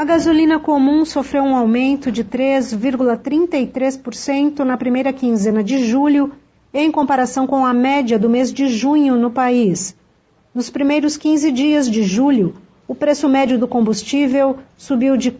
A gasolina comum sofreu um aumento de 3,33% na primeira quinzena de julho, em comparação com a média do mês de junho no país. Nos primeiros 15 dias de julho, o preço médio do combustível subiu de R$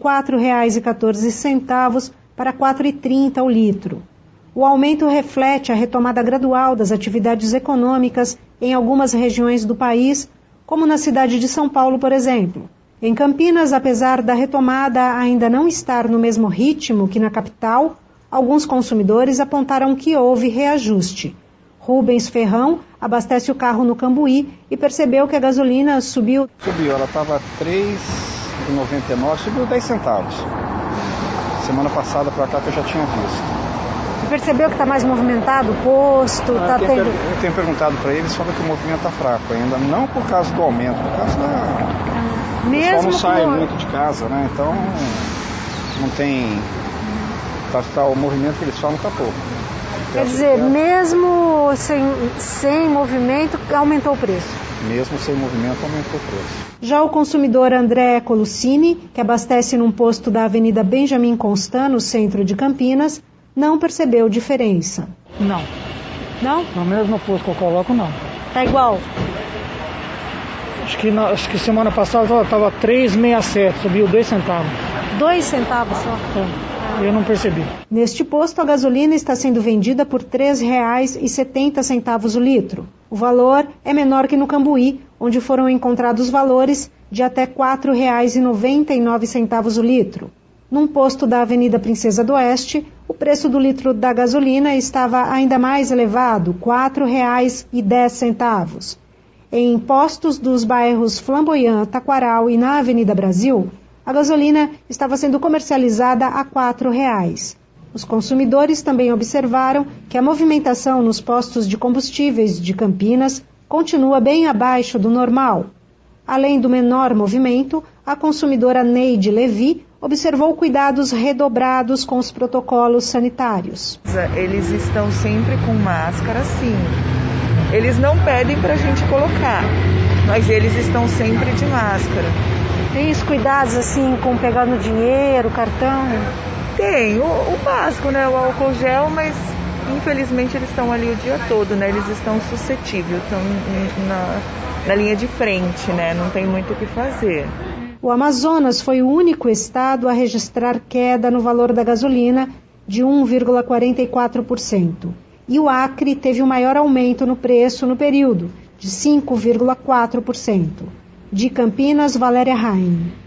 4,14 para R$ 4,30 o litro. O aumento reflete a retomada gradual das atividades econômicas em algumas regiões do país, como na cidade de São Paulo, por exemplo. Em Campinas, apesar da retomada ainda não estar no mesmo ritmo que na capital, alguns consumidores apontaram que houve reajuste. Rubens Ferrão abastece o carro no Cambuí e percebeu que a gasolina subiu. Ela estava R$ 3,99, subiu 10 centavos. Semana passada para cá que eu já tinha visto. Você percebeu que está mais movimentado o posto? Eu tenho perguntado para eles, falam que o movimento está fraco ainda, não por causa do aumento, por causa da... O pessoal não sai muito de casa, né? Então não tem... o movimento que eles falam está pouco. Quer dizer, mesmo sem movimento, aumentou o preço? Mesmo sem movimento, aumentou o preço. Já o consumidor André Colucini, que abastece num posto da Avenida Benjamin Constant, no centro de Campinas, não percebeu diferença. Não. Não? No mesmo posto que eu coloco, não. Tá igual? Acho que semana passada estava 3,67, subiu 2 centavos. 2 centavos só? Eu não percebi. Neste posto, a gasolina está sendo vendida por R$ 3,70 o litro. O valor é menor que no Cambuí, onde foram encontrados valores de até R$ 4,99 o litro. Num posto da Avenida Princesa do Oeste, o preço do litro da gasolina estava ainda mais elevado, R$ 4,10. Em postos dos bairros Flamboyant, Taquaral e na Avenida Brasil, a gasolina estava sendo comercializada a R$ 4,00. Os consumidores também observaram que a movimentação nos postos de combustíveis de Campinas continua bem abaixo do normal. Além do menor movimento, a consumidora Neide Levi observou cuidados redobrados com os protocolos sanitários. Eles estão sempre com máscara, sim. Eles não pedem para a gente colocar, mas eles estão sempre de máscara. Tem os cuidados assim com pegar no dinheiro, cartão? Tem, o básico, né? O álcool gel, mas infelizmente eles estão ali o dia todo, né? Eles estão suscetíveis, estão na linha de frente, né? Não tem muito o que fazer. O Amazonas foi o único estado a registrar queda no valor da gasolina de 1,44%. E o Acre teve o maior aumento no preço no período, de 5,4%. De Campinas, Valéria Raim.